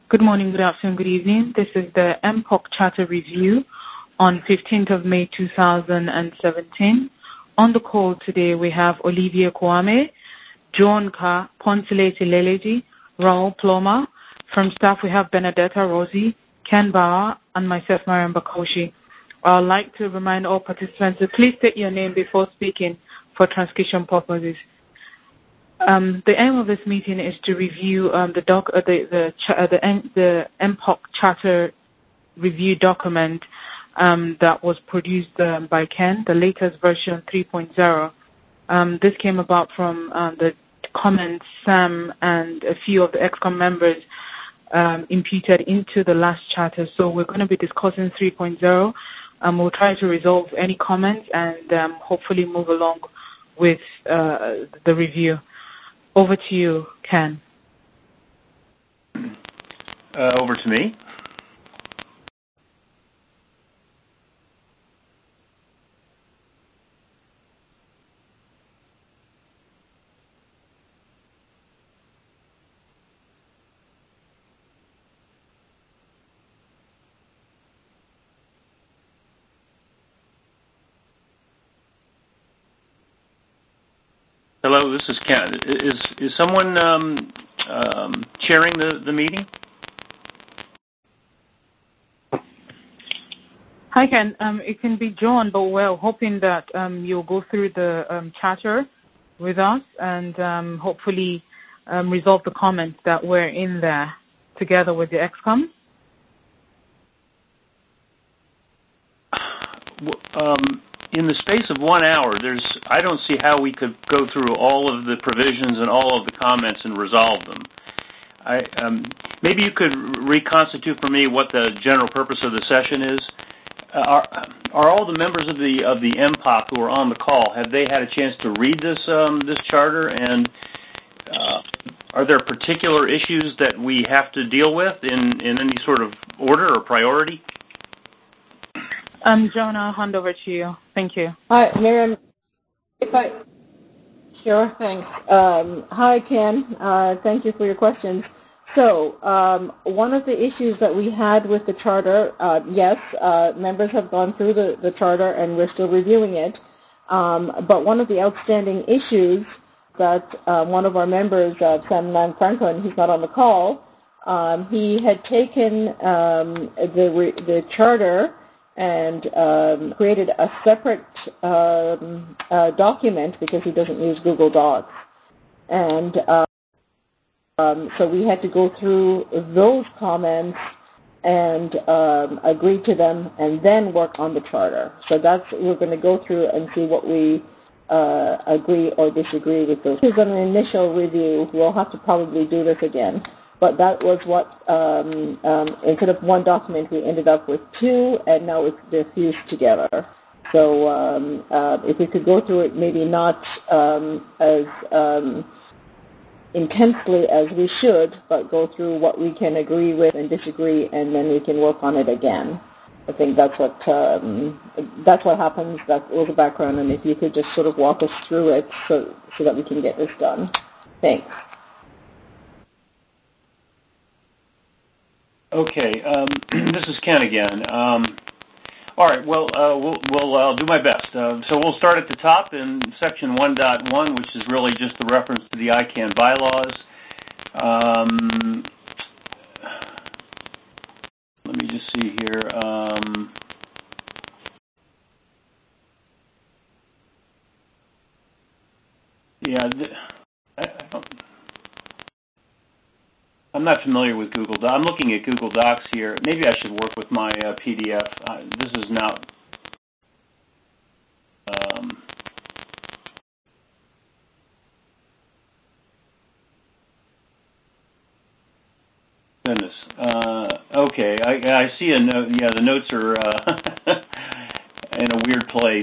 Good morning, good afternoon, good evening. This is the MPOC Charter Review on 15th of May 2017. On the call today we have Olivia Kwame, John Ka, Ponsilete Leleji, Raul Ploma. From staff we have Benedetta Rosi, Ken Bauer, and myself, Mariam Bakoshi. I would like to remind all participants to please state your name before speaking for transcription purposes. The aim of this meeting is to review the MPOC Charter Review document that was produced by Ken, the latest version 3.0. This came about from the comments Sam and a few of the ExCom members imputed into the last charter. So we're going to be discussing 3.0. We'll try to resolve any comments and hopefully move along with the review. Over to you, Ken. Over to me. Hello, this is Ken. Is someone chairing the meeting? Hi, Ken. It can be John, but we're hoping that you'll go through the charter with us and hopefully resolve the comments that were in there together with the ExCom. In the space of 1 hour, I don't see how we could go through all of the provisions and all of the comments and resolve them. Maybe you could reconstitute for me what the general purpose of the session is. Are all the members of the MPOC who are on the call, have they had a chance to read this charter, and are there particular issues that we have to deal with in any sort of order or priority? John, I'll hand over to you. Thank you. Hi, Miriam. Sure, thanks. Hi, Ken. Thank you for your questions. So, one of the issues that we had with the charter, yes, members have gone through the charter and we're still reviewing it. But one of the outstanding issues that one of our members, Sam Franklin, he's not on the call, he had taken the charter and created a separate document because he doesn't use Google Docs. And so we had to go through those comments and agree to them and then work on the charter. So we're going to go through and see what we agree or disagree with those. This is an initial review. We'll have to probably do this again. But that was what, instead of one document, we ended up with two, and now they're fused together. So if we could go through it, maybe not as intensely as we should, but go through what we can agree with and disagree, and then we can work on it again. I think that's what happens. That was the background, and if you could just sort of walk us through it so that we can get this done. Thanks. Okay, this is Ken again. All right, well, we'll do my best. So we'll start at the top in Section 1.1, which is really just the reference to the ICANN bylaws. Let me just see here. I'm not familiar with Google Docs. I'm looking at Google Docs here. Maybe I should work with my PDF. This is not... goodness. Okay, I see a note. Yeah, the notes are in a weird place.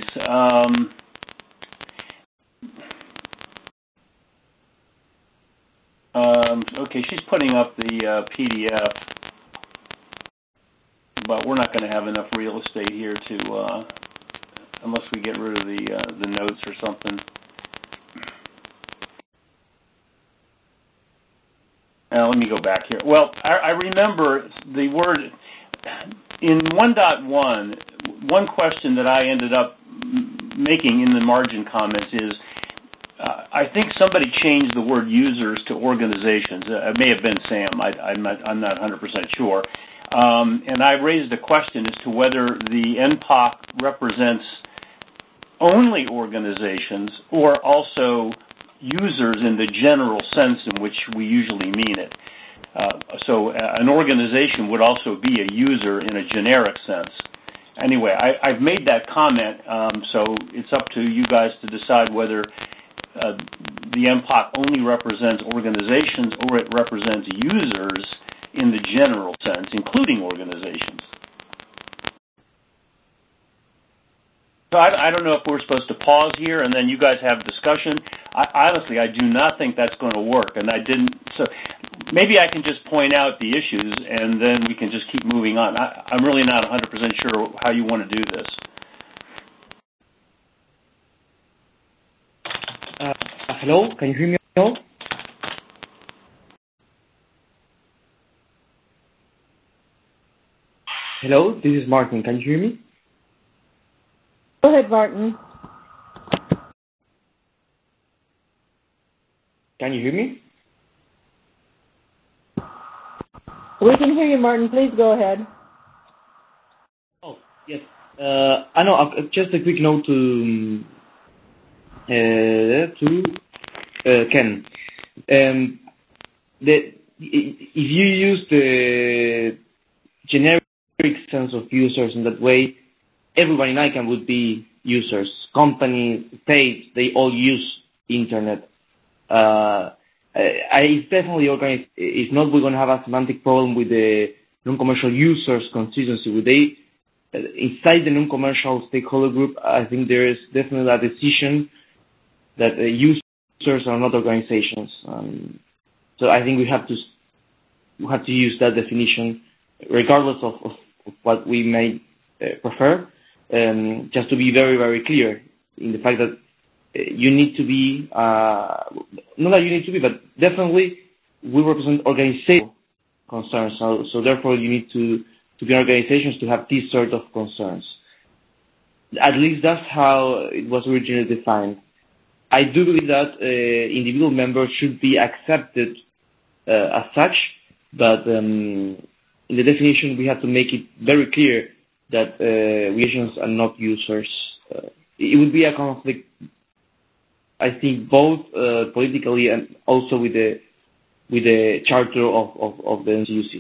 Okay, she's putting up the PDF, but we're not going to have enough real estate here to, unless we get rid of the notes or something. let me go back here. Well, I remember the word in 1.1. One question that I ended up making in the margin comments is, I think somebody changed the word users to organizations. It may have been Sam. I'm not 100% sure. And I raised a question as to whether the NPOC represents only organizations or also users in the general sense in which we usually mean it. So an organization would also be a user in a generic sense. Anyway, I've made that comment, so it's up to you guys to decide whether the NPOC only represents organizations or it represents users in the general sense, including organizations. So I don't know if we're supposed to pause here and then you guys have a discussion. Honestly, I do not think that's going to work, and I didn't. So maybe I can just point out the issues and then we can just keep moving on. I'm really not 100% sure how you want to do this. Hello, can you hear me now? Hello, this is Martin. Can you hear me? Go ahead, Martin. Can you hear me? We can hear you, Martin. Please go ahead. Oh, yes. I know. Just a quick note to Ken. If you use the generic sense of users in that way, everybody in ICANN would be users. Companies, states, they all use internet. It's definitely organized. If not, we're going to have a semantic problem with the non-commercial users constituency. Inside the non-commercial stakeholder group, I think there is definitely a decision that users are not organizations. So I think we have to use that definition, regardless of what we may prefer, just to be very, very clear in the fact that you need to be, not that you need to be, but definitely we represent organizational concerns. So therefore you need to be organizations to have these sort of concerns. At least that's how it was originally defined. I do believe that individual members should be accepted as such, but in the definition we have to make it very clear that organizations are not users. It would be a conflict, I think, both politically and also with the charter of the NCUC.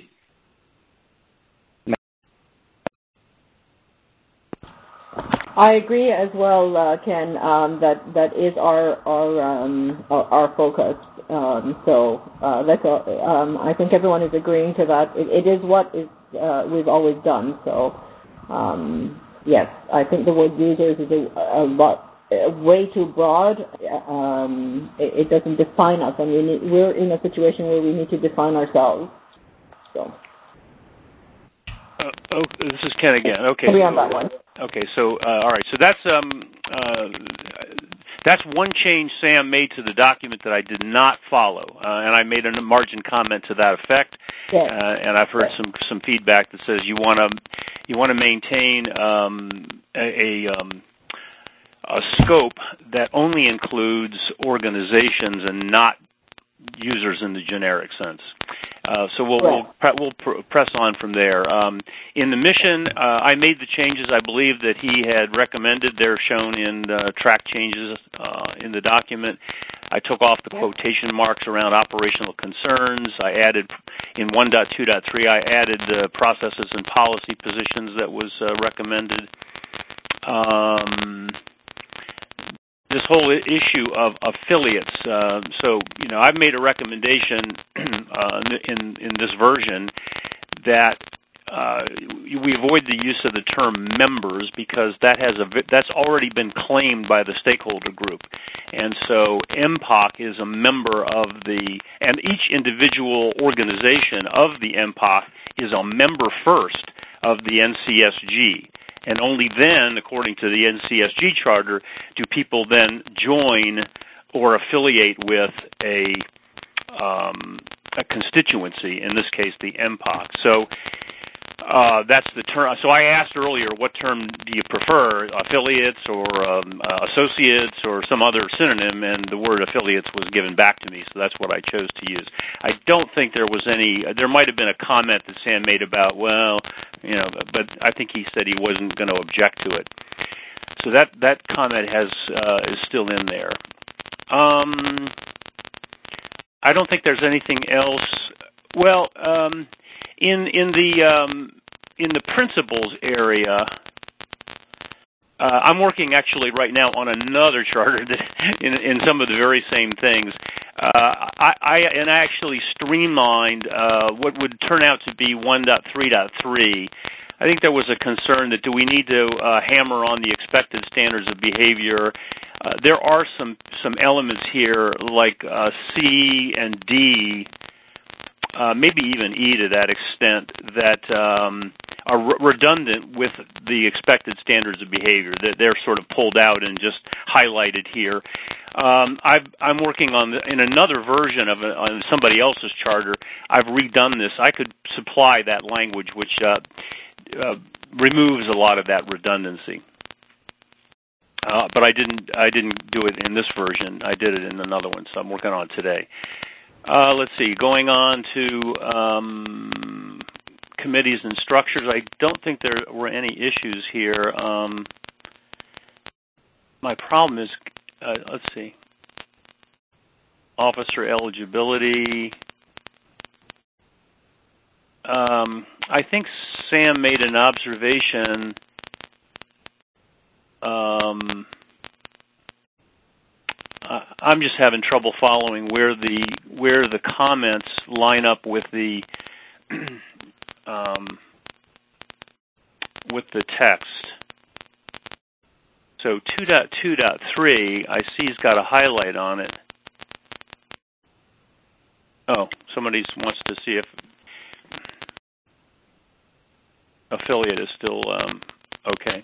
I agree as well, Ken. That is our focus. So that's I think everyone is agreeing to that. It is what we've always done. So yes, I think the word users is way too broad. It doesn't define us, and we're in a situation where we need to define ourselves. So. This is Ken again. Okay. Be on that one. Okay, so all right, so that's one change Sam made to the document that I did not follow, and I made a margin comment to that effect. Yes. And I've heard some feedback that says you want to maintain a scope that only includes organizations and not users in the generic sense. So we'll press on from there. In the mission, I made the changes I believe that he had recommended. They're shown in track changes in the document. I took off the quotation marks around operational concerns. I added, in 1.2.3, I added the processes and policy positions that was recommended. This whole issue of affiliates. So, I've made a recommendation in this version that we avoid the use of the term members because that's already been claimed by the stakeholder group. And so MPOC is a member of and each individual organization of the MPOC is a member first of the NCSG. And only then, according to the NCSG charter, do people then join or affiliate with a a constituency, in this case the MPOC. So that's the term. So I asked earlier, what term do you prefer, affiliates or associates or some other synonym, and the word affiliates was given back to me, so that's what I chose to use. I don't think there was any, there might have been a comment that Sam made about, well, but I think he said he wasn't going to object to it. So that comment is still in there. I don't think there's anything else. Well, in the principles area, I'm working actually right now on another charter that in some of the very same things. I actually streamlined what would turn out to be 1.3.3. I think there was a concern that do we need to hammer on the expected standards of behavior. There are some elements here like C and D, maybe even E to that extent, that are redundant with the expected standards of behavior. That they're sort of pulled out and just highlighted here. I'm working in another version of on somebody else's charter. I've redone this. I could supply that language, which removes a lot of that redundancy. But I didn't do it in this version. I did it in another one, so I'm working on it today. Let's see. Going on to committees and structures, I don't think there were any issues here. My problem is, let's see, officer eligibility. I think Sam made an observation. I'm just having trouble following where the comments line up with the text. So 2.2.3, I see he's got a highlight on it. Oh, somebody wants to see if affiliate is still okay.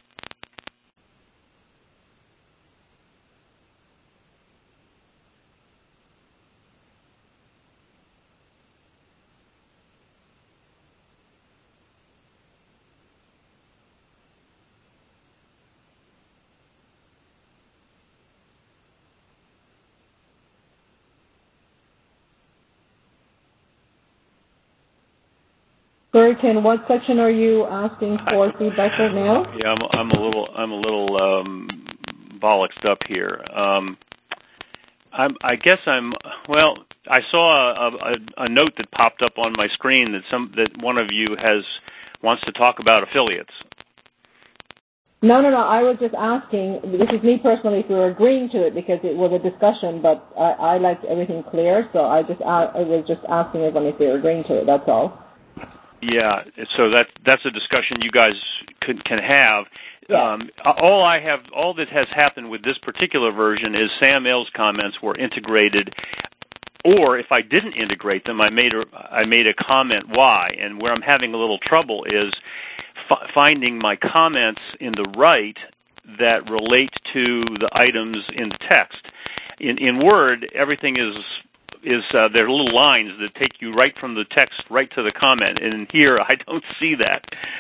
Sorry, Ken, what section are you asking for feedback right now? Yeah, I'm a little bollocksed up here. Well, I saw a note that popped up on my screen that one of you wants to talk about affiliates. No. I was just asking. This is me personally. If you're agreeing to it, because it was a discussion, but I liked everything clear, so I was just asking everyone if they're agreeing to it. That's all. Yeah, so that's a discussion you guys can have. Yeah. All that has happened with this particular version is Sam L's comments were integrated, or if I didn't integrate them, I made a comment why. And where I'm having a little trouble is finding my comments in the right that relate to the items in the text. In Word, everything is there are little lines that take you right from the text right to the comment, and in here I don't see that.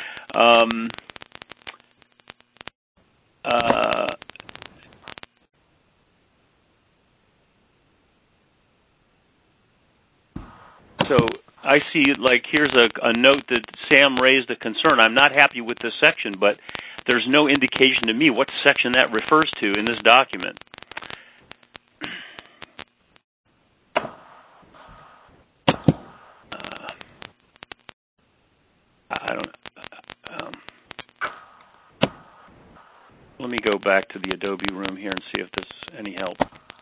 So I see, like, here's a note that Sam raised a concern. I'm not happy with this section, but there's no indication to me what section that refers to in this document. Let me go back to the Adobe room here and see if there's any help.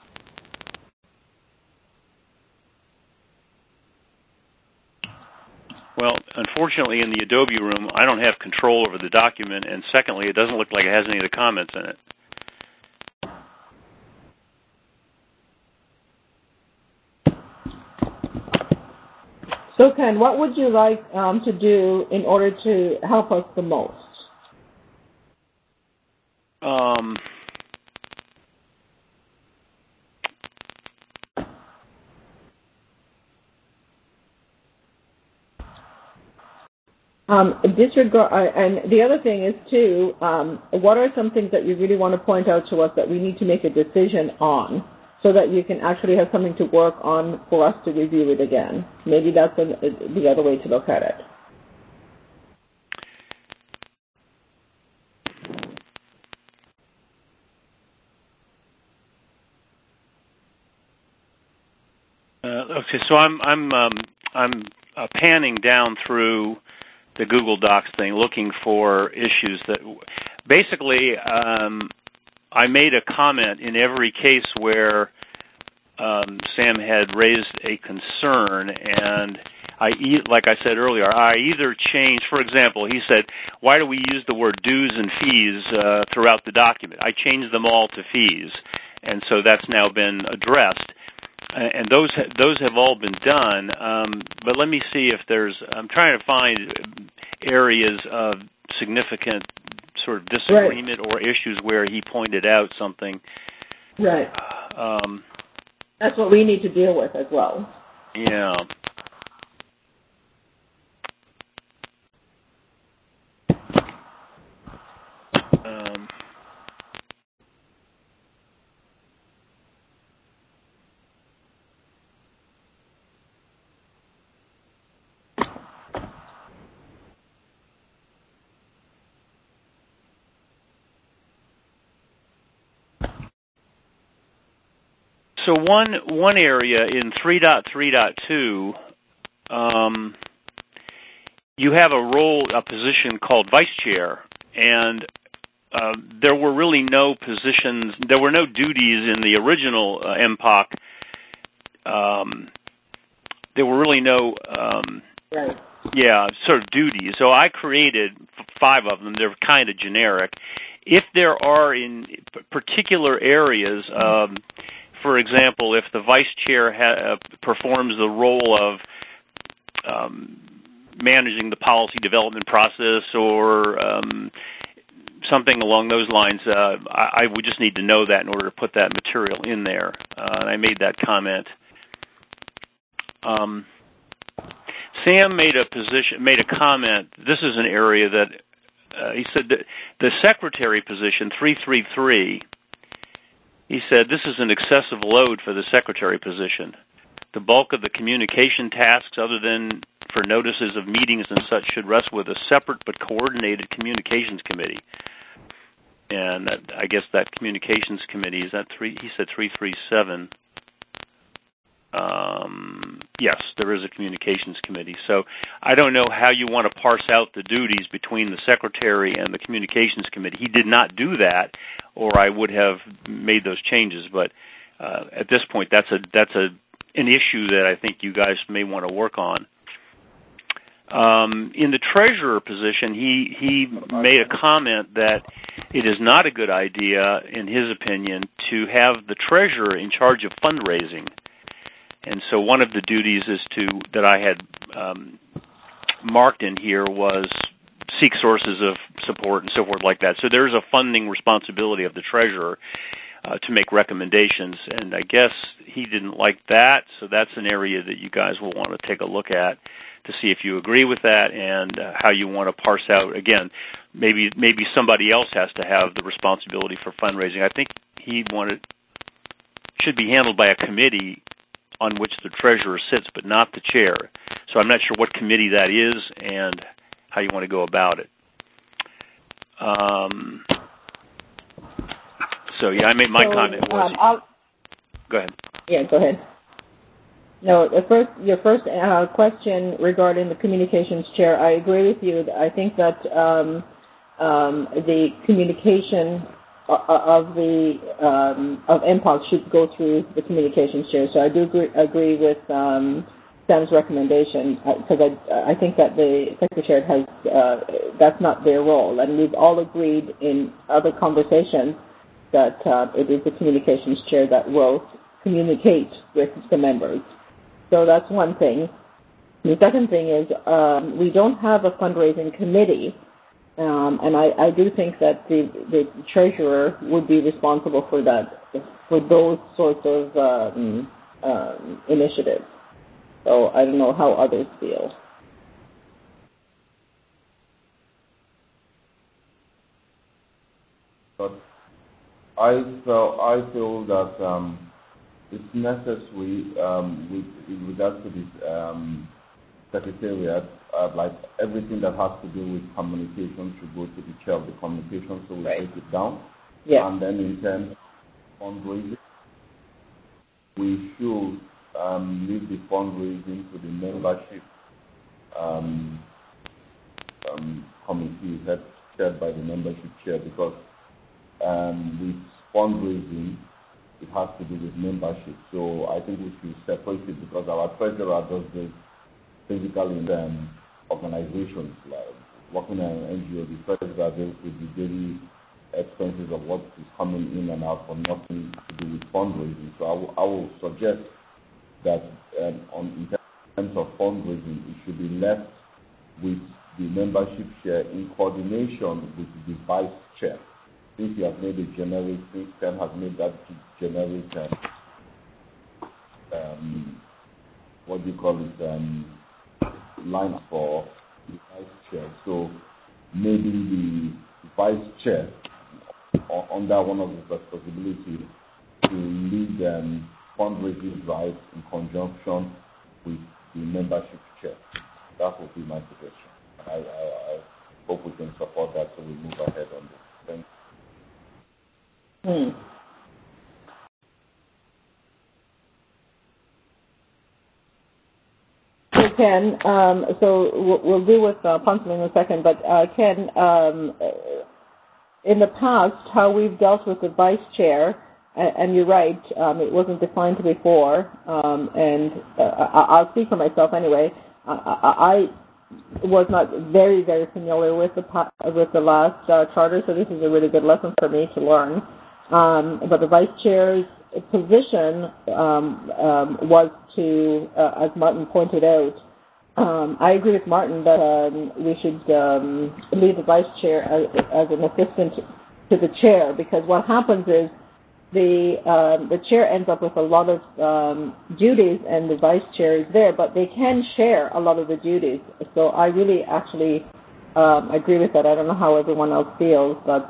Well, unfortunately, in the Adobe room, I don't have control over the document, and secondly, it doesn't look like it has any of the comments in it. So, Ken, what would you like to do in order to help us the most? Disregard, and the other thing is too, what are some things that you really want to point out to us that we need to make a decision on, so that you can actually have something to work on for us to review it again? Maybe that's the other way to look at it. Okay, so I'm panning down through the Google Docs thing, looking for issues that basically I made a comment in every case where Sam had raised a concern, and like I said earlier, I either changed, for example, he said, why do we use the word dues and fees throughout the document? I changed them all to fees, and so that's now been addressed. And those have all been done, but let me see if I'm trying to find areas of significant sort of disagreement or issues where he pointed out something. Right. That's what we need to deal with as well. Yeah. So one area in 3.3.2, you have a position called vice chair, and there were really no positions, there were no duties in the original MPOC. There were really no, sort of duties. So I created 5 of them. They're kind of generic. If there are in particular areas, for example, if the vice chair performs the role of managing the policy development process or something along those lines, I would just need to know that in order to put that material in there. And I made that comment. Sam made a comment. This is an area that he said that the secretary position 333. He said, this is an excessive load for the secretary position. The bulk of the communication tasks, other than for notices of meetings and such, should rest with a separate but coordinated communications committee. And I guess that communications committee, is that he said 337. Yes, there is a communications committee. So I don't know how you want to parse out the duties between the secretary and the communications committee. He did not do that, or I would have made those changes. But at this point, that's an issue that I think you guys may want to work on. In the treasurer position, he made a comment that it is not a good idea, in his opinion, to have the treasurer in charge of fundraising. And so one of the duties that I had marked in here was seek sources of support and so forth like that. So there's a funding responsibility of the treasurer to make recommendations. And I guess he didn't like that, so that's an area that you guys will want to take a look at to see if you agree with that and how you want to parse out. Again, maybe somebody else has to have the responsibility for fundraising. I think should be handled by a committee on which the treasurer sits, but not the chair. So I'm not sure what committee that is and how you want to go about it. I made my comment was... Go ahead. Yeah, go ahead. No, your first question regarding the communications chair, I agree with you. I think that the communication of MPOC should go through the communications chair. So I do agree with Sam's recommendation, because I think that the secretary has that's not their role, and we've all agreed in other conversations that it is the communications chair that will communicate with the members. So that's one thing. The second thing is we don't have a fundraising committee. And I do think that the treasurer would be responsible for that, for those sorts of initiatives. So I don't know how others feel. but I feel that it's necessary with regards to this secretariat, like everything that has to do with communication should go to the chair of the communication, so we take it down. Yeah. And then in terms of fundraising, we should leave the fundraising to the membership committee chaired by the membership chair, because with fundraising, it has to do with membership. So I think we should separate it, because our treasurer does this physically in organizations, like working in an NGO. The treasurer deals with the daily expenses of what is coming in and out, for nothing to do with fundraising. So I will suggest that in terms of fundraising, it should be left with the membership chair in coordination with the vice chair. Since you have made a generic, since Ken has made that generic, what do you call it, line for the vice chair. So maybe the vice chair, under one of his responsibilities, to lead fundraising drives in conjunction with the membership chair. That would be my suggestion. I hope we can support that, so we move ahead on this. Thank you. So Ken, so we'll deal with Ponce in a second, but Ken, in the past, how we've dealt with the vice chair, and you're right, it wasn't defined before, and I'll speak for myself anyway. I was not very, very familiar with the last charter, so this is a really good lesson for me to learn. But the vice chair's position was to, as Martin pointed out, I agree with Martin that we should leave the vice chair as an assistant to the chair, because what happens is the chair ends up with a lot of duties, and the vice chair is there, but they can share a lot of the duties. So I really actually agree with that. I don't know how everyone else feels, but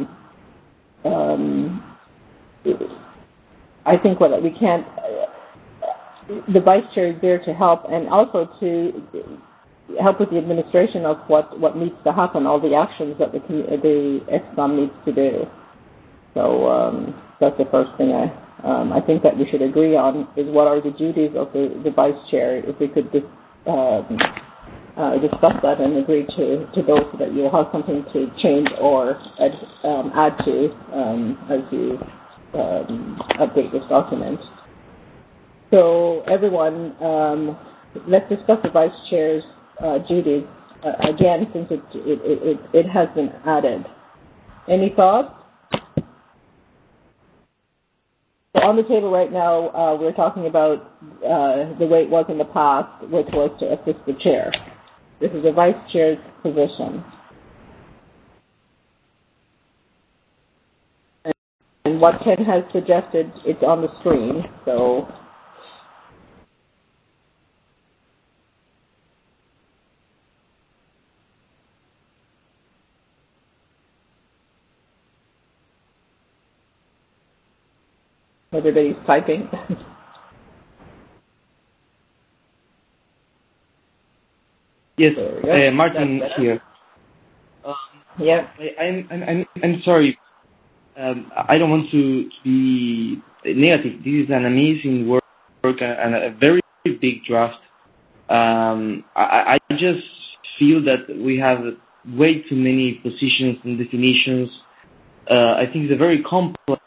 I think what we can't. The vice chair is there to help, and also to help with the administration of what needs to happen, all the actions that the ExCom needs to do. So that's the first thing I think that we should agree on, is what are the duties of the vice chair. If we could discuss that and agree to those, so that you'll have something to change or add to as you update this document. So everyone, let's discuss the vice chair's duties again, since it has been added. Any thoughts? So on the table right now, we're talking about the way it was in the past, which was to assist the chair. This is the vice chair's position. And what Ken has suggested, it's on the screen, so. Everybody's typing. Yes, Martin here. Yeah. I'm sorry. I don't want to be negative. This is an amazing work and a very big draft. I just feel that we have way too many positions and definitions. I think it's a very complex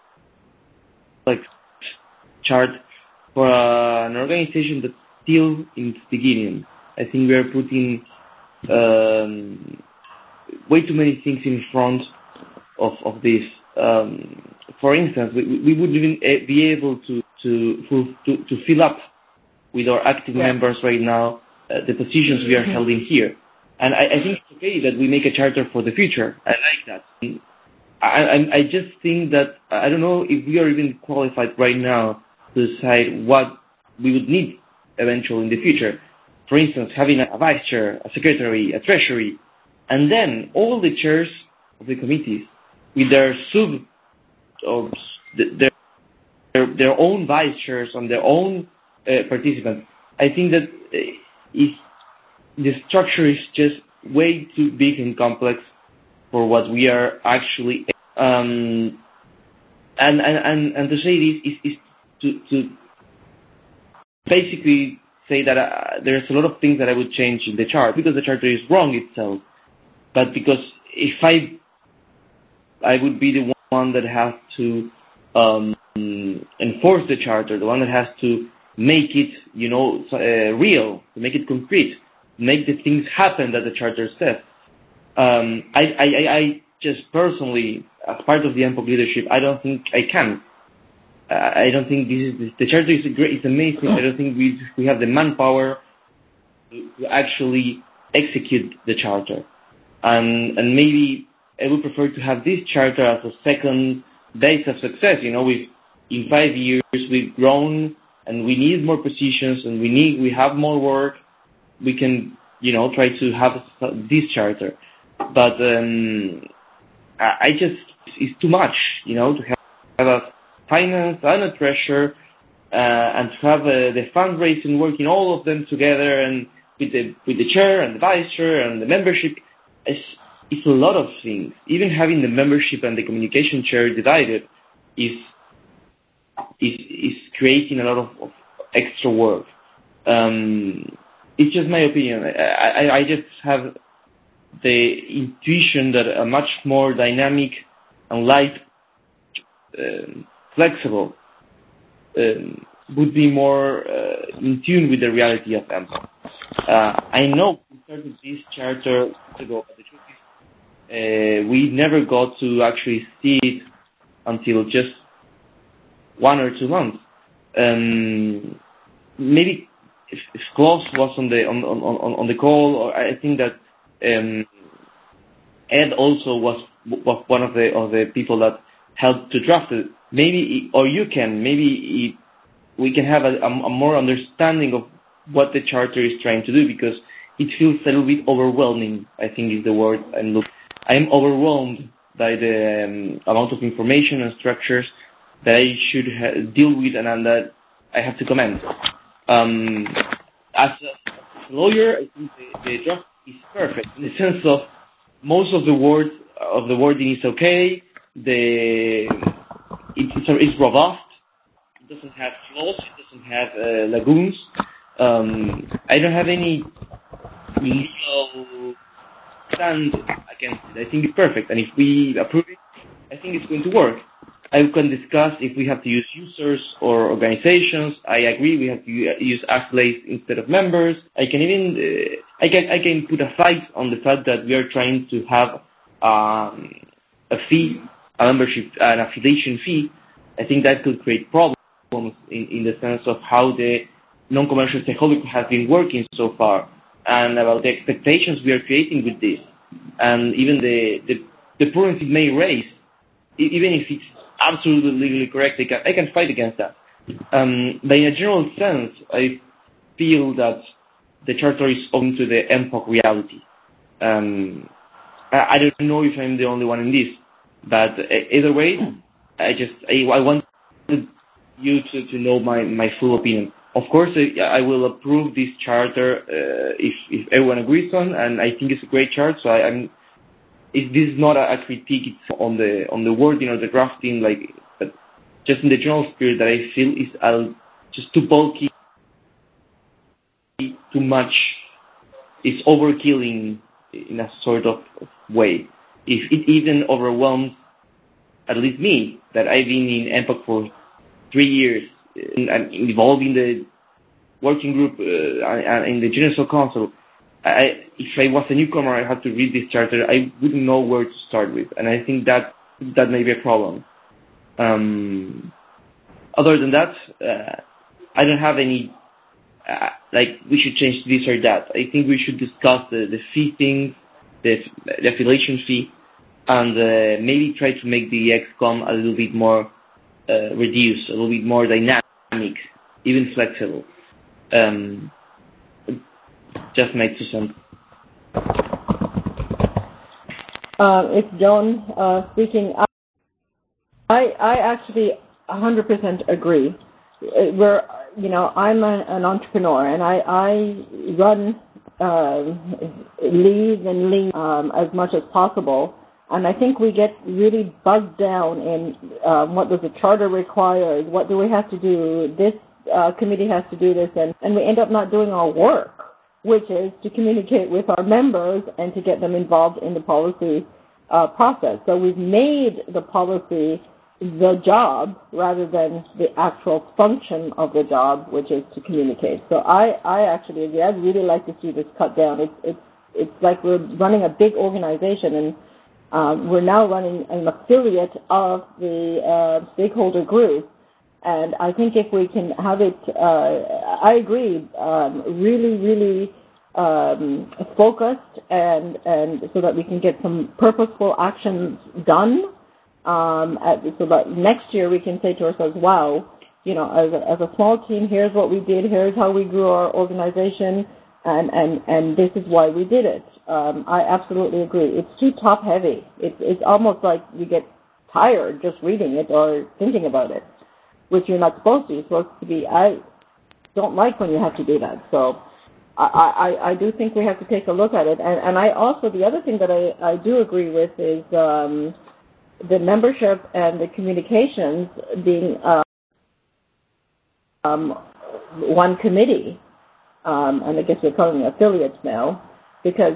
chart for an organization that's still in its beginning. I think we are putting way too many things in front of this. For instance, we wouldn't even be able to fill up with our active members right now the positions we are holding here. And I think it's okay that we make a charter for the future. I like that. I just think that I don't know if we are even qualified right now to decide what we would need eventually in the future. For instance, having a vice chair, a secretary, a treasury, and then all the chairs of the committees. with their or their own vice chairs and their own participants. I think that the structure is just way too big and complex for what we are actually. And to say this is to basically say that there's a lot of things that I would change in the chart, because the charter is wrong itself, but because if I would be the one that has to enforce the charter, the one that has to make it, real, to make it concrete, make the things happen that the charter says. I just personally, as part of the MPOC leadership, I don't think I can. I don't think the charter is it's amazing. I don't think we have the manpower to actually execute the charter, and maybe I would prefer to have this charter as a second base of success. In 5 years we've grown and we need more positions and we have more work. We can try to have this charter, but it's too much to have a finance and a treasurer and to have the fundraising working all of them together, and with the chair and the vice chair and the membership. It's a lot of things. Even having the membership and the communication chair divided is creating a lot of extra work. It's just my opinion. I just have the intuition that a much more dynamic and light, flexible, would be more in tune with the reality of MPOC. I know we started this charter ago, but the truth is we never got to actually see it until just 1 or 2 months. Maybe if Klaus was on the call, or I think that Ed also was one of the people that helped to draft it. Maybe we can have a more understanding of what the charter is trying to do, because it feels a little bit overwhelming, I think is the word. I am overwhelmed by the amount of information and structures that I should deal with and that I have to comment. As a lawyer, I think the draft is perfect in the sense of most of the wording is okay. It's robust. It doesn't have flaws. It doesn't have lagoons. I don't have any legal stand against it. I think it's perfect, and if we approve it, I think it's going to work. I can discuss if we have to use users or organizations. I agree we have to use affiliates instead of members. I can even I can put a fight on the fact that we are trying to have a fee, a membership, an affiliation fee. I think that could create problems in the sense of how the non-commercial stakeholder has been working so far, and about the expectations we are creating with this, and even the problems it may raise, even if it's absolutely legally correct. I can fight against that. But in a general sense, I feel that the charter is open to the MPOC reality. I don't know if I'm the only one in this, but either way, I want you to know my full opinion. Of course, I will approve this charter if everyone agrees on, and I think it's a great chart. So this is not a critique. It's on the wording or the drafting, but just in the general spirit that I feel is just too bulky, too much. It's overkilling in a sort of way. If it even overwhelms at least me, that I've been in MPOC for 3 years and involved in the working group and in the General Council. If I was a newcomer, I had to read this charter, I wouldn't know where to start with, and I think that may be a problem. Other than that, I don't have any we should change this or that. I think we should discuss the fee thing, the affiliation fee, and maybe try to make the XCOM a little bit more reduced, a little bit more dynamic, even flexible. Just make 2 cents. It's Joan speaking. I actually 100% agree. I'm an entrepreneur, and I run leads and lean as much as possible. And I think we get really bogged down in what does the charter require, what do we have to do, this committee has to do this, and we end up not doing our work, which is to communicate with our members and to get them involved in the policy process. So we've made the policy the job rather than the actual function of the job, which is to communicate. So I actually agree. I'd really like to see this cut down. It's like we're running a big organization, and we're now running an affiliate of the stakeholder group. And I think if we can have it, I agree, really focused and so that we can get some purposeful actions done. So that next year we can say to ourselves, wow, as a small team, here's what we did, here's how we grew our organization, and this is why we did it. I absolutely agree. It's too top heavy. It's almost like you get tired just reading it or thinking about it, which you're not supposed to. You're supposed to be, I don't like when you have to do that. So I do think we have to take a look at it. And I also, the other thing that I do agree with is the membership and the communications being one committee, and I guess we're calling them affiliates now, because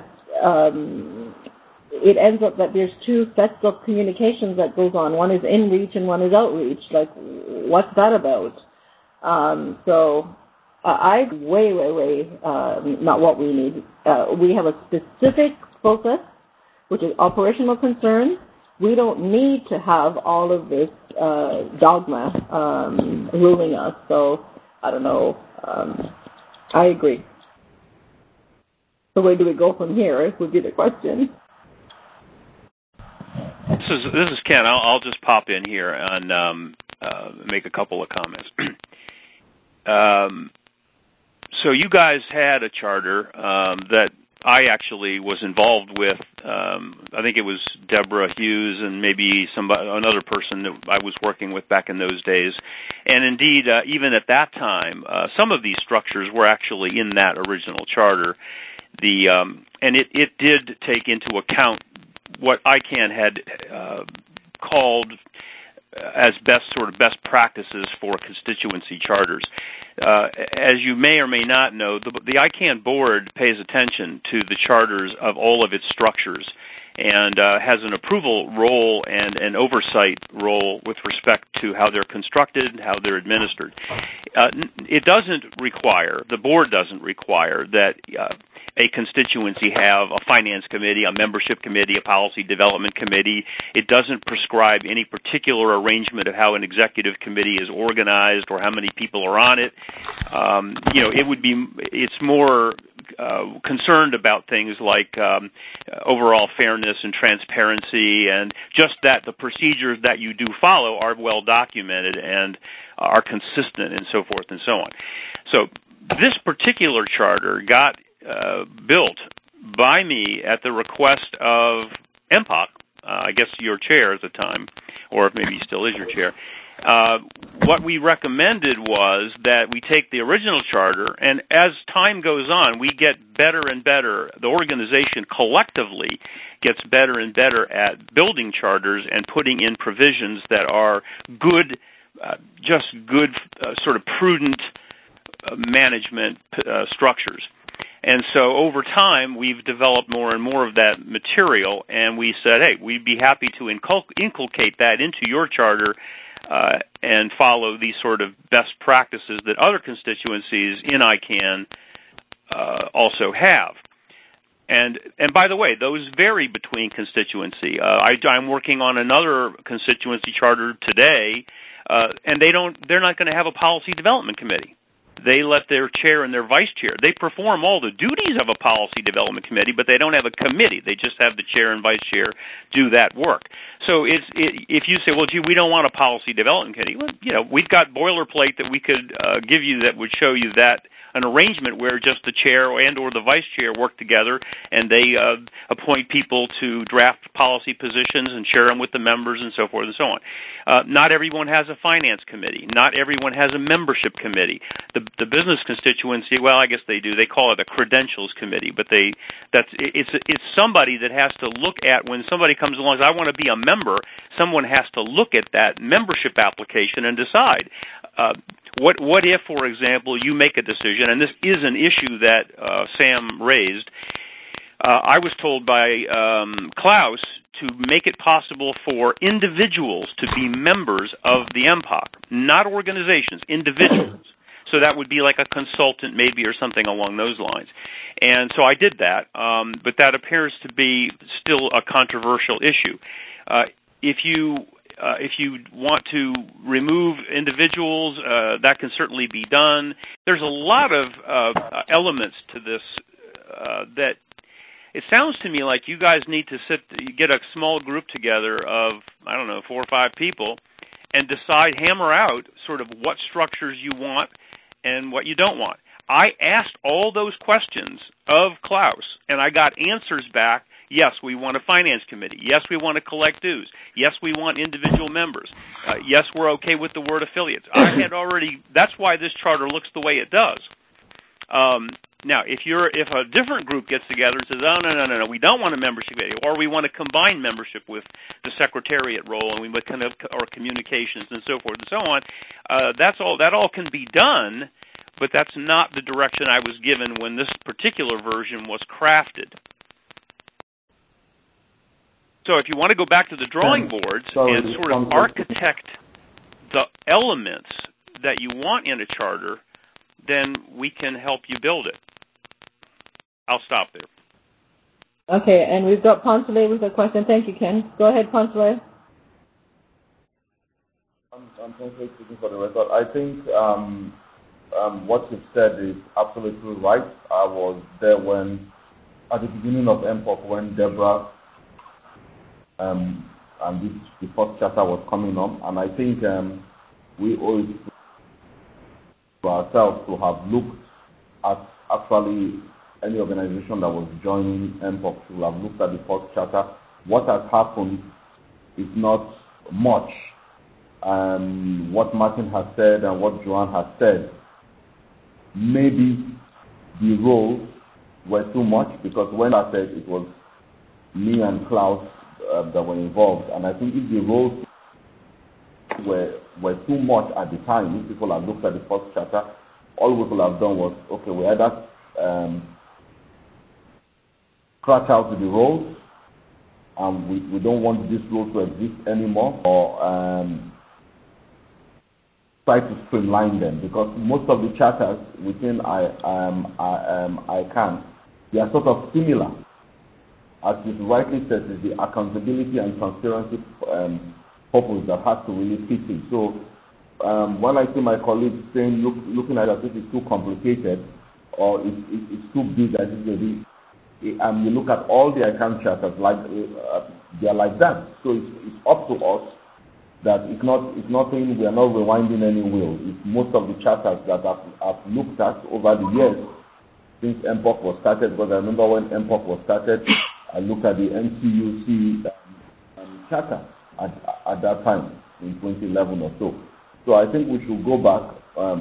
it ends up that there's two sets of communications that goes on. One is in-reach and one is outreach. Like, what's that about? So I way not what we need. We have a specific focus, which is operational concerns. We don't need to have all of this dogma ruling us. So I don't know. I agree. So where do we go from here would be the question. This is Ken. I'll just pop in here and make a couple of comments. So you guys had a charter that I actually was involved with. I think it was Deborah Hughes and maybe another person that I was working with back in those days. And indeed, even at that time, some of these structures were actually in that original charter. And it did take into account what ICANN had called as best practices for constituency charters. As you may or may not know, the ICANN board pays attention to the charters of all of its structures and has an approval role and an oversight role with respect to how they're constructed and how they're administered. The board doesn't require that a constituency have a finance committee, a membership committee, a policy development committee. It doesn't prescribe any particular arrangement of how an executive committee is organized or how many people are on it. It's more concerned about things like overall fairness and transparency, and just that the procedures that you do follow are well documented and are consistent and so forth and so on. So this particular charter got built by me at the request of MPOC, I guess your chair at the time, or maybe he still is your chair. What we recommended was that we take the original charter, and as time goes on, we get better and better. The organization collectively gets better and better at building charters and putting in provisions that are good, sort of prudent management structures. And so over time, we've developed more and more of that material, and we said, hey, we'd be happy to inculcate that into your charter and follow these sort of best practices that other constituencies in ICANN also have. And by the way, those vary between constituency. I'm working on another constituency charter today, and they're not going to have a policy development committee. They let their chair and their vice chair. They perform all the duties of a policy development committee, but they don't have a committee. They just have the chair and vice chair do that work. So if you say, well, gee, we don't want a policy development committee, well, we've got boilerplate that we could give you that would show you that an arrangement where just the chair and or the vice chair work together, and they appoint people to draft policy positions and share them with the members and so forth and so on. Not everyone has a finance committee. Not everyone has a membership committee. The business constituency, well, I guess they do. They call it a credentials committee, but it's somebody that has to look at when somebody comes along and says, I want to be a member. Someone has to look at that membership application and decide. What if, for example, you make a decision, and this is an issue that Sam raised. I was told by Klaus to make it possible for individuals to be members of the MPOC, not organizations, individuals. So that would be like a consultant maybe or something along those lines. And so I did that, but that appears to be still a controversial issue. If you want to remove individuals, that can certainly be done. There's a lot of elements to this that it sounds to me like you guys need to get a small group together of, 4 or 5 people and hammer out sort of what structures you want and what you don't want. I asked all those questions of Klaus, and I got answers back. Yes, we want a finance committee. Yes, we want to collect dues. Yes, we want individual members. Yes, we're okay with the word affiliates. That's why this charter looks the way it does. Now, if a different group gets together and says, oh, no, we don't want a membership committee, or we want to combine membership with the secretariat role, and we would or communications and so forth and so on, that all can be done, but that's not the direction I was given when this particular version was crafted. So if you want to go back to the drawing boards and sort of architect the elements that you want in a charter, then we can help you build it. I'll stop there. Okay, and we've got Poncelé with a question. Thank you, Ken. Go ahead, Poncelé. I'm speaking for the record. I think what you've said is absolutely right. I was there at the beginning of MPOC, when Deborah and the first chapter was coming up, and I think we owe it to ourselves to have looked at actually any organization that was joining MPOC should have looked at the first chapter. What has happened is not much. What Martin has said and what Joanne has said, maybe the roles were too much, because when I said it was me and Klaus that were involved, and I think if the roles were too much at the time, if people had looked at the first chapter, all we could have done was, okay, we either scratch out the roles, and we don't want this role to exist anymore, or try to streamline them, because most of the charters within ICANN, they are sort of similar. As you rightly said, it's the accountability and transparency purpose that has to really fit in. So when I see my colleagues saying, looking at it as if it's too complicated or it's too big, as it may be, and you look at all the ICANN charters, they are like that. So it's up to us that it's nothing, we are not rewinding any wheel. It's most of the charters that I've looked at over the years since MPOC was started, because I remember when MPOC was started, I looked at the NCUC charter at that time in 2011 or so. So I think we should go back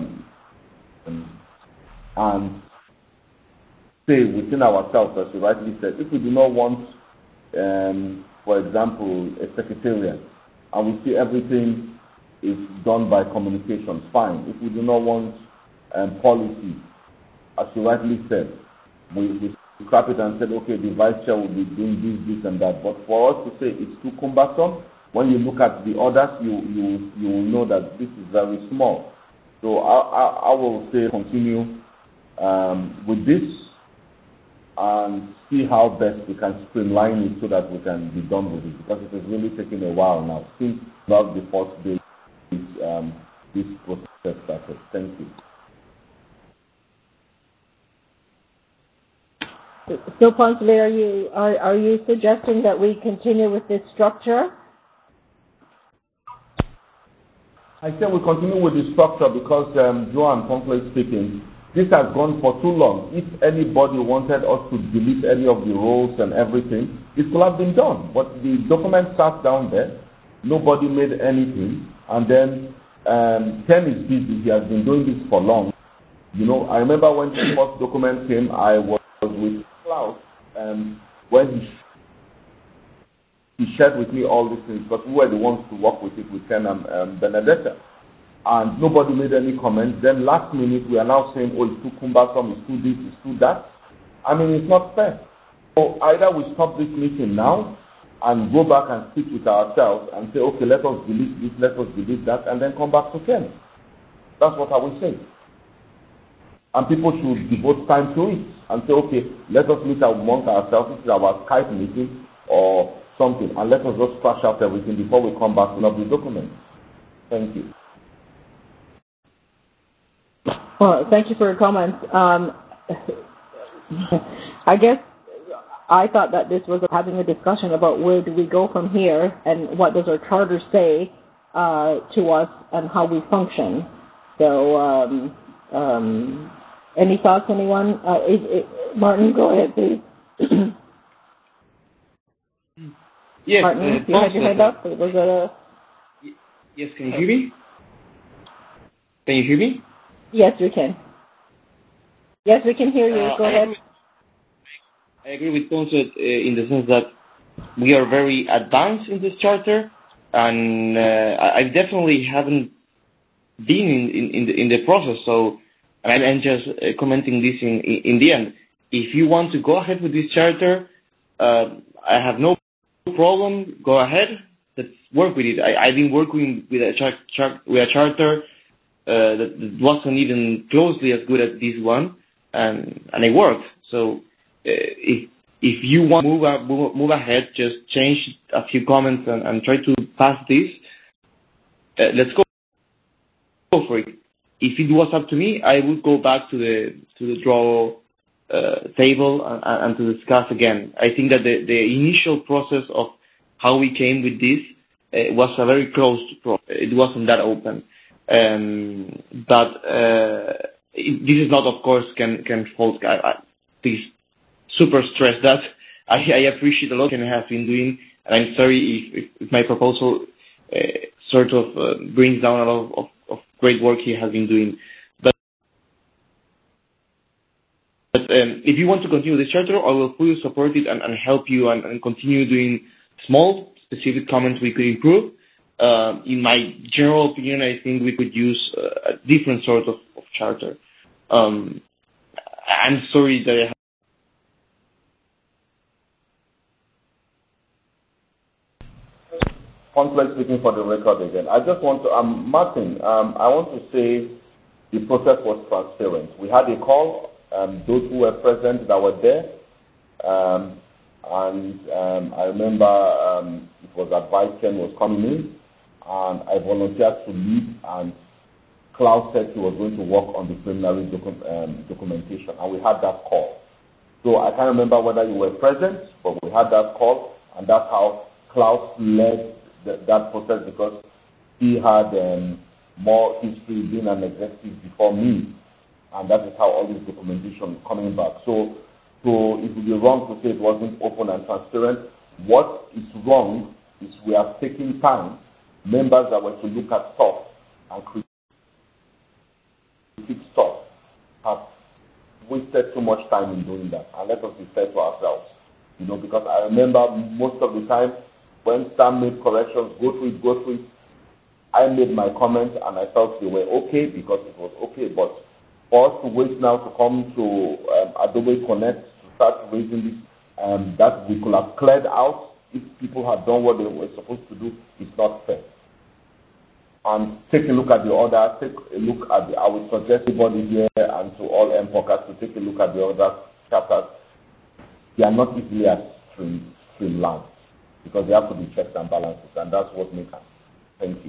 and say within ourselves, as you rightly said, if we do not want, for example, a secretariat, and we see everything is done by communications, fine. If we do not want policy, as you rightly said, we scrap it and said, okay, the vice chair will be doing this, and that. But for us to say it's too cumbersome, when you look at the others, you will know that this is very small. So I will say continue with this and see how best we can streamline it so that we can be done with it, because it has really taken a while now since about the first day this process started. Thank you. So, Poncelé, are you suggesting that we continue with this structure? I say we continue with the structure because Joanne, Poncelé speaking, this has gone for too long. If anybody wanted us to delete any of the roles and everything, it could have been done. But the document sat down there, nobody made anything, and then Ken is busy. He has been doing this for long. You know, I remember when the first document came, I was with Klaus, when he shared with me all these things, because we were the ones to work with it with Ken and Benedetta. And nobody made any comments. Then last minute, we are now saying, oh, it's too cumbersome, it's too this, it's too that. I mean, it's not fair. So either we stop this meeting now and go back and sit with ourselves and say, okay, let us delete this, let us delete that, and then come back to Ken. That's what I will say. And people should devote time to it and say, okay, let us meet among ourselves. This is our Skype meeting or something, and let us just crash out everything before we come back to the document. Thank you. Well, thank you for your comments. I guess I thought that this was having a discussion about where do we go from here and what does our charter say to us and how we function. So, any thoughts, anyone? Martin, go ahead, please. Yes, Martin, you had your hand up? Was that a... Yes, can you hear me? Can you hear me? Yes, we can. Yes, we can hear you. Go ahead. I agree with Ponce in the sense that we are very advanced in this charter, and I definitely haven't been in the process. So I'm just commenting this in the end. If you want to go ahead with this charter, I have no problem. Go ahead. Let's work with it. I've been working with a charter that wasn't even closely as good as this one, and it worked. So if you want to move ahead, just change a few comments and try to pass this. Let's go for it. If it was up to me, I would go back to the draw table and to discuss again. I think that the initial process of how we came with this was a very closed process. It wasn't that open. But this is not, of course, can fault. Please super stress that. I appreciate a lot Ken has been doing, and I'm sorry if my proposal sort of brings down a lot of great work he has been doing. But if you want to continue this charter, I will fully support it and help you and continue doing small, specific comments we could improve. In my general opinion, I think we could use a different sort of charter. I'm sorry that I have... Complex speaking for the record again. I just want to, Martin, I want to say the process was transparent. We had a call, those who were present that were there, and I remember it was advised Ken was coming in, and I volunteered to lead, and Klaus said he was going to work on the preliminary documentation, and we had that call. So I can't remember whether you were present, but we had that call, and that's how Klaus led that process, because he had more history being an executive before me, and that is how all this documentation is coming back. So it would be wrong to say it wasn't open and transparent. What is wrong is we are taking time. Members that were to look at stuff and critique stuff have wasted too much time in doing that. And let us be fair to ourselves. You know, because I remember most of the time when Sam made corrections, go through it, I made my comments and I felt they were okay because it was okay. But for us to wait now to come to Adobe Connect to start raising this, that we could have cleared out if people had done what they were supposed to do, is not fair. And take a look at the order, I would suggest everybody here and to all MPOCers to take a look at the other chapters. They are not easily as streamlined because they have to be checks and balances, and that's what makes sense. Thank you.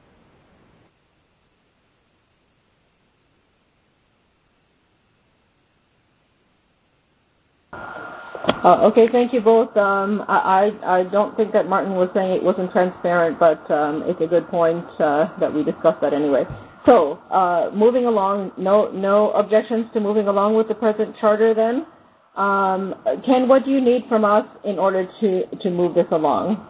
Okay, thank you both. I don't think that Martin was saying it wasn't transparent, but it's a good point that we discussed that anyway. So, moving along, no objections to moving along with the present charter then? Ken, what do you need from us in order to move this along?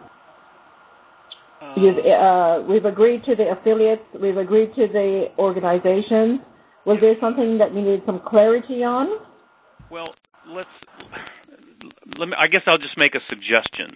We've agreed to the affiliates, we've agreed to the organizations. Was there something that we needed some clarity on? Well, I guess I'll just make a suggestion.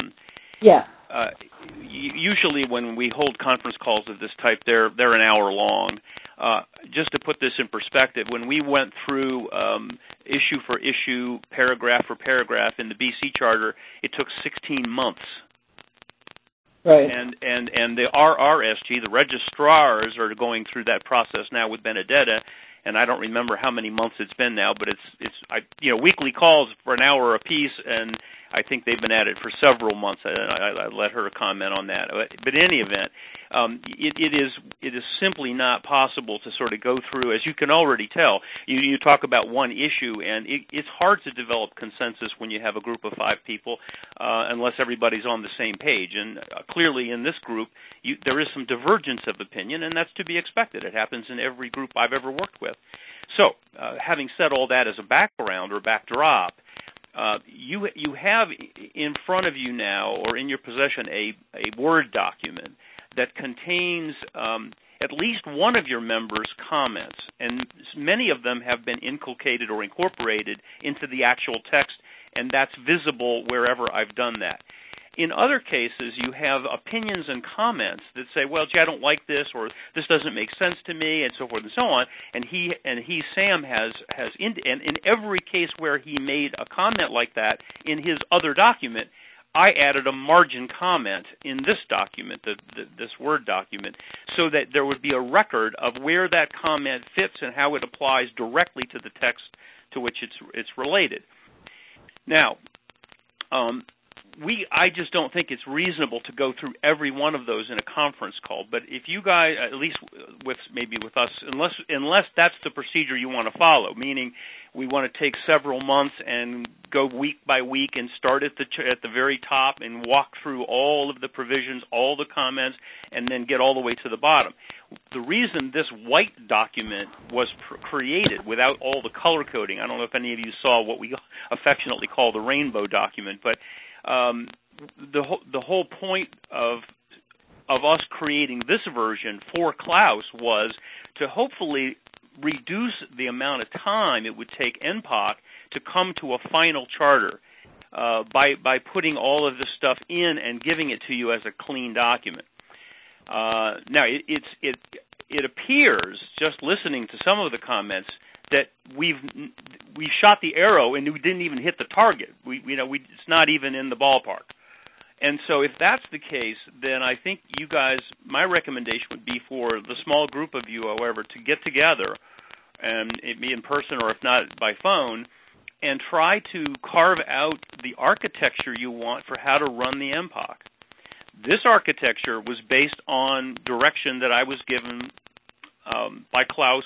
Usually when we hold conference calls of this type, they're an hour long. Just to put this in perspective, when we went through issue for issue, paragraph for paragraph in the BC Charter, it took 16 months. Right. And the RRSG, the registrars, are going through that process now with Benedetta, and I don't remember how many months it's been now, but it's weekly calls for an hour apiece, and I think they've been at it for several months. I let her comment on that. But in any event, it is simply not possible to sort of go through, as you can already tell. You talk about one issue, and it's hard to develop consensus when you have a group of 5 people, unless everybody's on the same page. And clearly in this group, there is some divergence of opinion, and that's to be expected. It happens in every group I've ever worked with. So, having said all that as a background or backdrop, you have in front of you now, or in your possession, a Word document that contains at least one of your members' comments, and many of them have been inculcated or incorporated into the actual text, and that's visible wherever I've done that. In other cases, you have opinions and comments that say, well, gee, I don't like this, or this doesn't make sense to me, and so forth and so on. And Sam has in every case where he made a comment like that in his other document, I added a margin comment in this document, this Word document, so that there would be a record of where that comment fits and how it applies directly to the text to which it's related. Now, I just don't think it's reasonable to go through every one of those in a conference call. But if you guys, at least with us, unless that's the procedure you want to follow, meaning we want to take several months and go week by week and start at the very top and walk through all of the provisions, all the comments, and then get all the way to the bottom. The reason this white document was created without all the color coding, I don't know if any of you saw what we affectionately call the rainbow document, but the whole point of us creating this version for Klaus was to hopefully reduce the amount of time it would take NPOC to come to a final charter by putting all of this stuff in and giving it to you as a clean document. Now, it appears, just listening to some of the comments, that we shot the arrow and we didn't even hit the target. It's not even in the ballpark. And so if that's the case, then I think you guys, my recommendation would be for the small group of you, however, to get together, and it be in person or if not by phone, and try to carve out the architecture you want for how to run the MPOC. This architecture was based on direction that I was given by Klaus,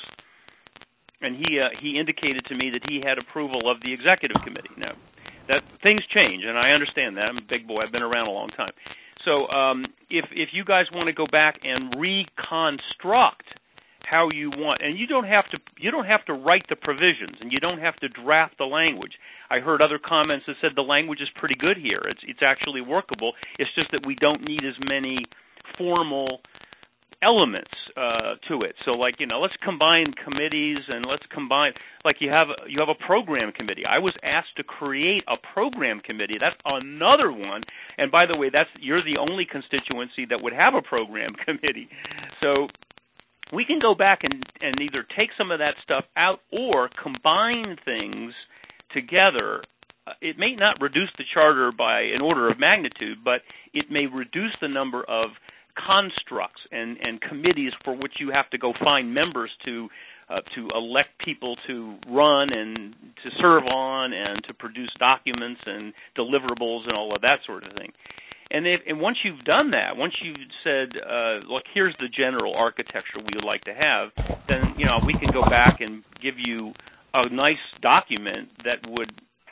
and he indicated to me that he had approval of the executive committee. Now, that things change, and I understand that. I'm a big boy. I've been around a long time. So if you guys want to go back and reconstruct how you want, and you don't have to write the provisions, and you don't have to draft the language. I heard other comments that said the language is pretty good here. It's actually workable. It's just that we don't need as many formal elements to it. So, let's combine committees, and let's combine, you have a program committee. I was asked to create a program committee. That's another one. And by the way, you're the only constituency that would have a program committee. So we can go back and either take some of that stuff out or combine things together. It may not reduce the charter by an order of magnitude, but it may reduce the number of constructs and committees for which you have to go find members to elect people to run and to serve on and to produce documents and deliverables and all of that sort of thing. And once you've done that, once you've said, look, here's the general architecture we would like to have, then we can go back and give you a nice document that would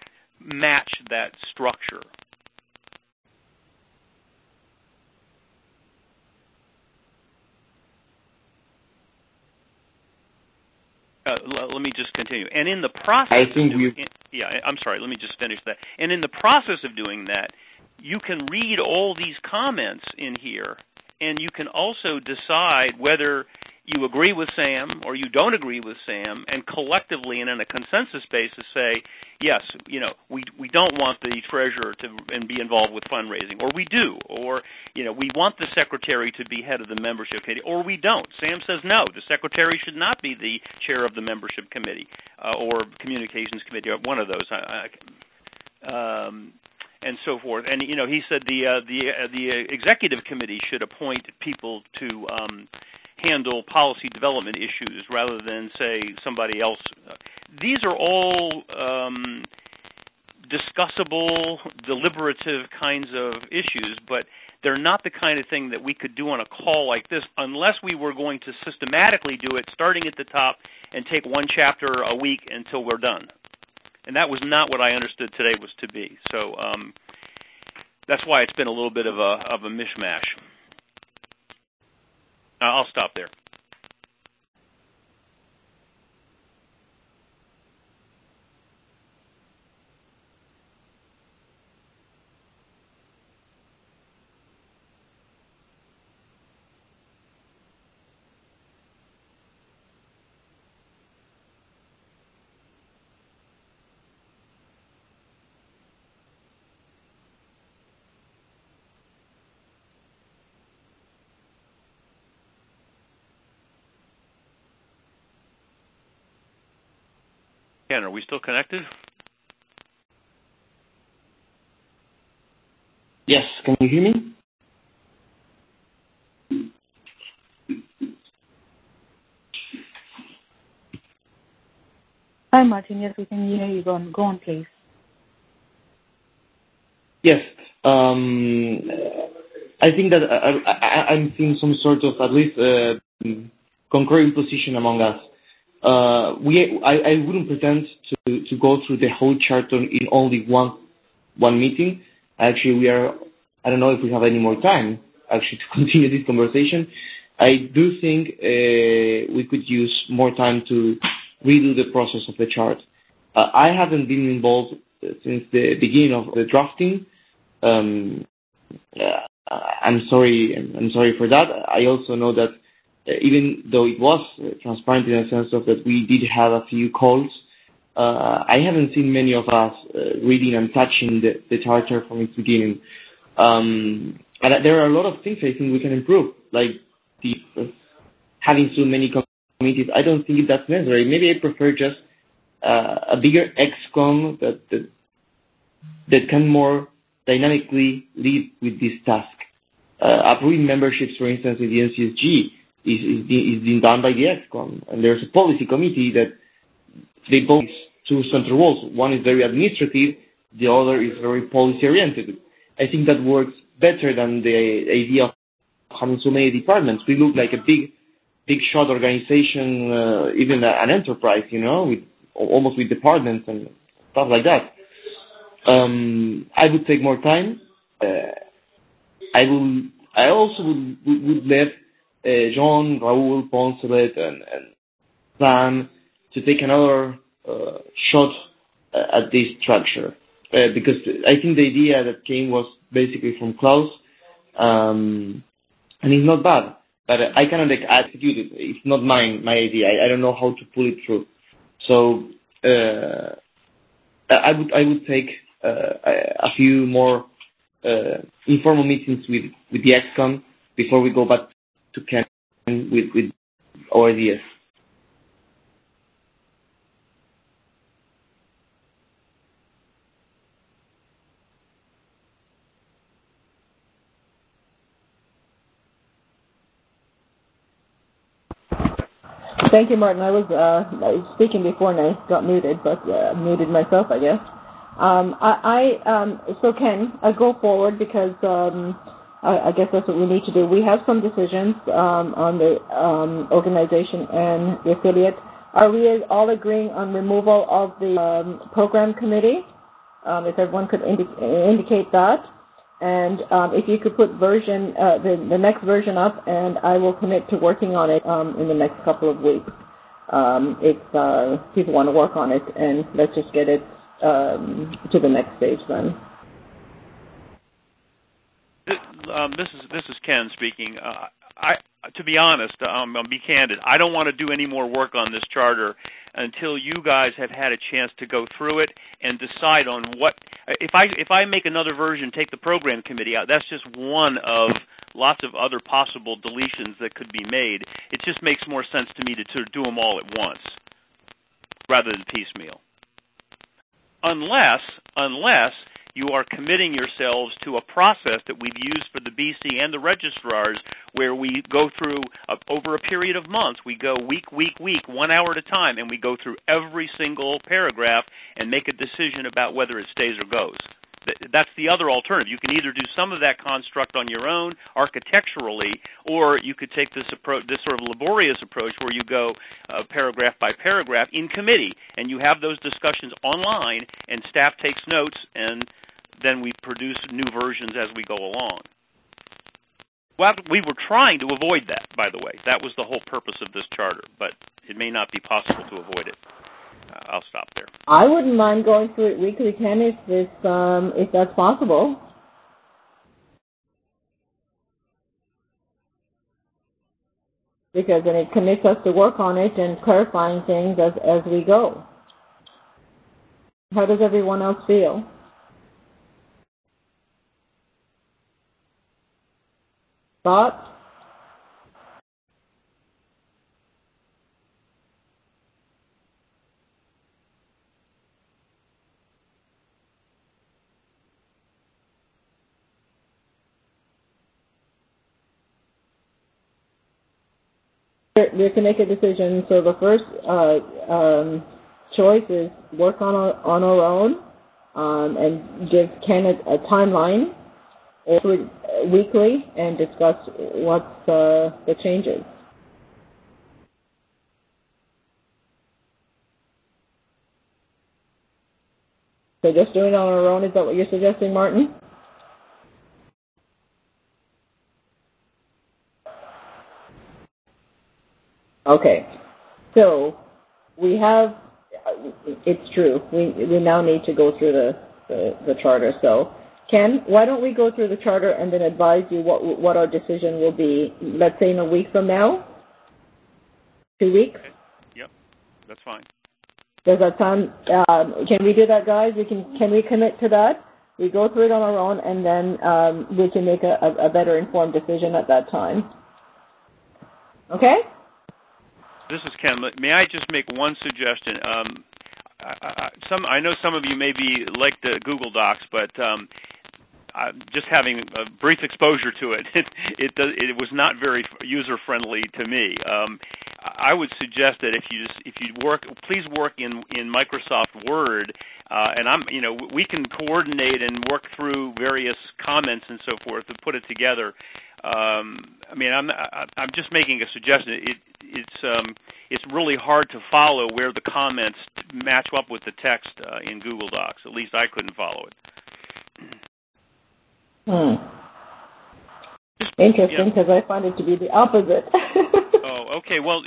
match that structure. let me just continue. And in the process, I'm sorry. Let me just finish that. And in the process of doing that, you can read all these comments in here, and you can also decide whether you agree with Sam or you don't agree with Sam, and collectively and in a consensus basis say, yes, we don't want the treasurer to be involved with fundraising, or we do, or we want the secretary to be head of the membership committee, or we don't. Sam says no, the secretary should not be the chair of the membership committee or communications committee, or one of those. And so forth. And he said the executive committee should appoint people to handle policy development issues rather than, say, somebody else. These are all discussable, deliberative kinds of issues, but they're not the kind of thing that we could do on a call like this unless we were going to systematically do it, starting at the top and take one chapter a week until we're done. And that was not what I understood today was to be. So that's why it's been a little bit of a mishmash. I'll stop there. Ken, are we still connected? Yes, can you hear me? Hi, Martin. Yes, we can hear you. Go on, please. Yes. I think that I'm seeing some sort of at least concurring position among us. I wouldn't pretend to go through the whole charter in only one meeting. Actually, I don't know if we have any more time actually to continue this conversation. I do think we could use more time to redo the process of the chart. I haven't been involved since the beginning of the drafting. I'm sorry for that. I also know that even though it was transparent in the sense of that we did have a few calls, I haven't seen many of us reading and touching the charter from its beginning. And there are a lot of things I think we can improve, like having so many committees. I don't think that's necessary. Maybe I prefer just a bigger ExCom that can more dynamically lead with this task. Approving memberships, for instance, with the NCSG is being done by the ExCom, and there's a policy committee that they both two central roles. One is very administrative, the other is very policy oriented. I think that works better than the idea of having so many departments. We look like a big shot organization, even an enterprise, with almost with departments and stuff like that. I would take more time. I also would let John, Raul, Poncelet, and Sam to take another shot at this structure, because I think the idea that came was basically from Klaus, and it's not bad, but I cannot execute it. It's not my idea. I don't know how to pull it through. So I would take a few more informal meetings with the ExCom before we go back to Ken with our ideas. Thank you, Martin. I was speaking before and I got muted, but muted myself, I guess. So Ken, go forward, because I guess that's what we need to do. We have some decisions on the organization and the affiliate. Are we all agreeing on removal of the program committee? If everyone could indicate that. And if you could put the next version up, and I will commit to working on it in the next couple of weeks. if people want to work on it, and let's just get it to the next stage then. This is Ken speaking. To be honest, I'll be candid. I don't want to do any more work on this charter until you guys have had a chance to go through it and decide on what. If I make another version, take the program committee out, that's just one of lots of other possible deletions that could be made. It just makes more sense to me to do them all at once rather than piecemeal. Unless you are committing yourselves to a process that we've used for the BC and the registrars, where we go through, over a period of months, we go week, 1 hour at a time, and we go through every single paragraph and make a decision about whether it stays or goes. That's the other alternative. You can either do some of that construct on your own, architecturally, or you could take this approach, this sort of laborious approach, where you go paragraph by paragraph in committee, and you have those discussions online, and staff takes notes, and then we produce new versions as we go along. Well, we were trying to avoid that, by the way. That was the whole purpose of this charter, but it may not be possible to avoid it. I'll stop there. I wouldn't mind going through it weekly, Ken, if that's possible. Because then it commits us to work on it and clarifying things as we go. How does everyone else feel? Thoughts? We have to make a decision. So the first choice is work on our own and give Ken a timeline weekly and discuss what's the changes. So just doing it on our own, is that what you're suggesting, Martin? Okay, so we have, it's true, we now need to go through the charter. So Ken, why don't we go through the charter and then advise you what our decision will be, let's say in a week from now? 2 weeks? Okay. Yep, that's fine. Does that sound, can we do that, guys? Can we commit to that? We go through it on our own, and then we can make a better informed decision at that time. Okay? This is Ken. May I just make one suggestion? I know some of you maybe like the Google Docs, but just having a brief exposure to it, it was not very user friendly to me. I would suggest that if you work, please work in Microsoft Word, and we can coordinate and work through various comments and so forth to put it together. I'm just making a suggestion. It's really hard to follow where the comments match up with the text in Google Docs. At least I couldn't follow it. Interesting, because I find it to be the opposite. Oh, okay. Well,